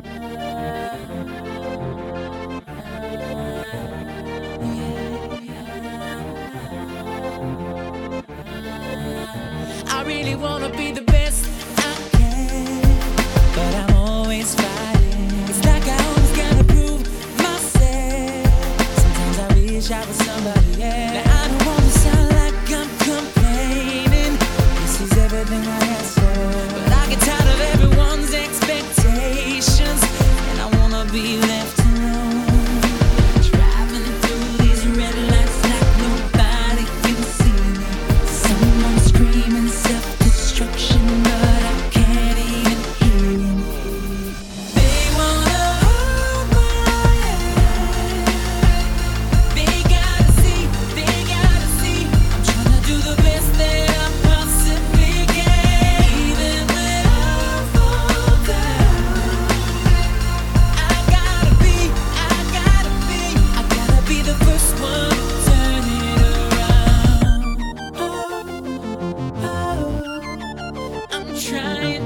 I really wanna be the best I can, but I'm always fighting. It's like I always gotta prove myself. Sometimes I wish I was somebody else. Now I don't wanna sound like I'm complaining. This is everything I ask for, but I get tired of everyone's expectations, and I wanna be left alone. Driving through these red lights like nobody can see me. Someone screaming self-destruction, but I can't even hear him. They wanna hold my hand. They gotta see. I'm trying to do the best that I possibly can. Even when I fall down, I gotta be the first one to turn it around. I'm trying.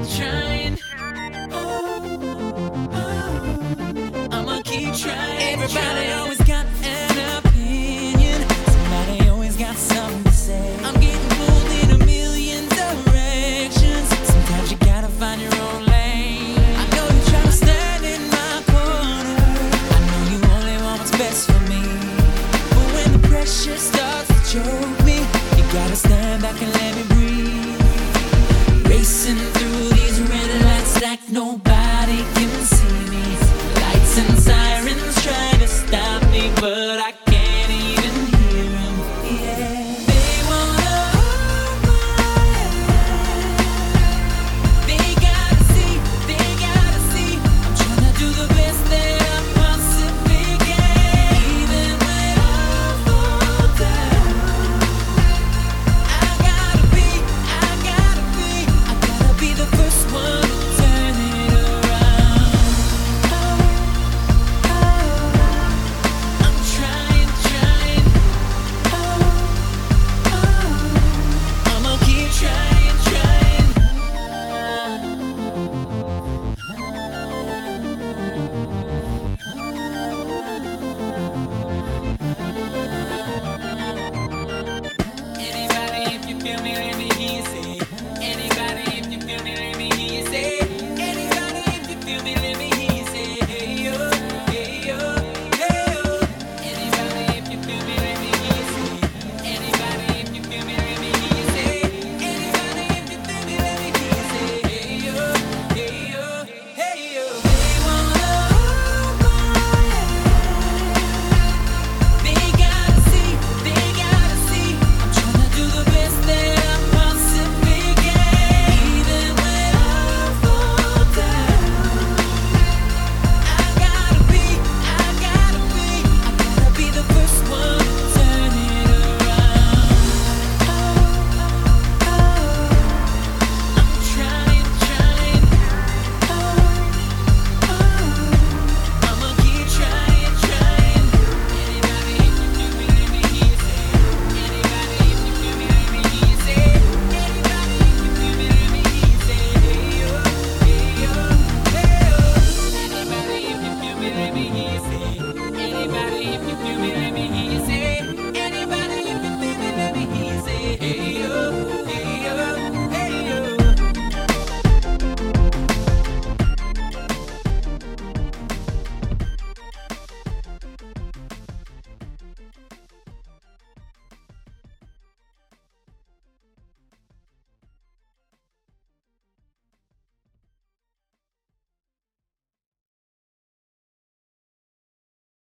I'ma keep trying. Everybody always got an opinion. Somebody always got something to say. I'm getting pulled in a million directions. Sometimes you gotta find your own lane. I know you try to stand in my corner. I know you only want what's best for me. But when the pressure starts to choke me, you gotta stand back and let me breathe. Racing through these red lights like no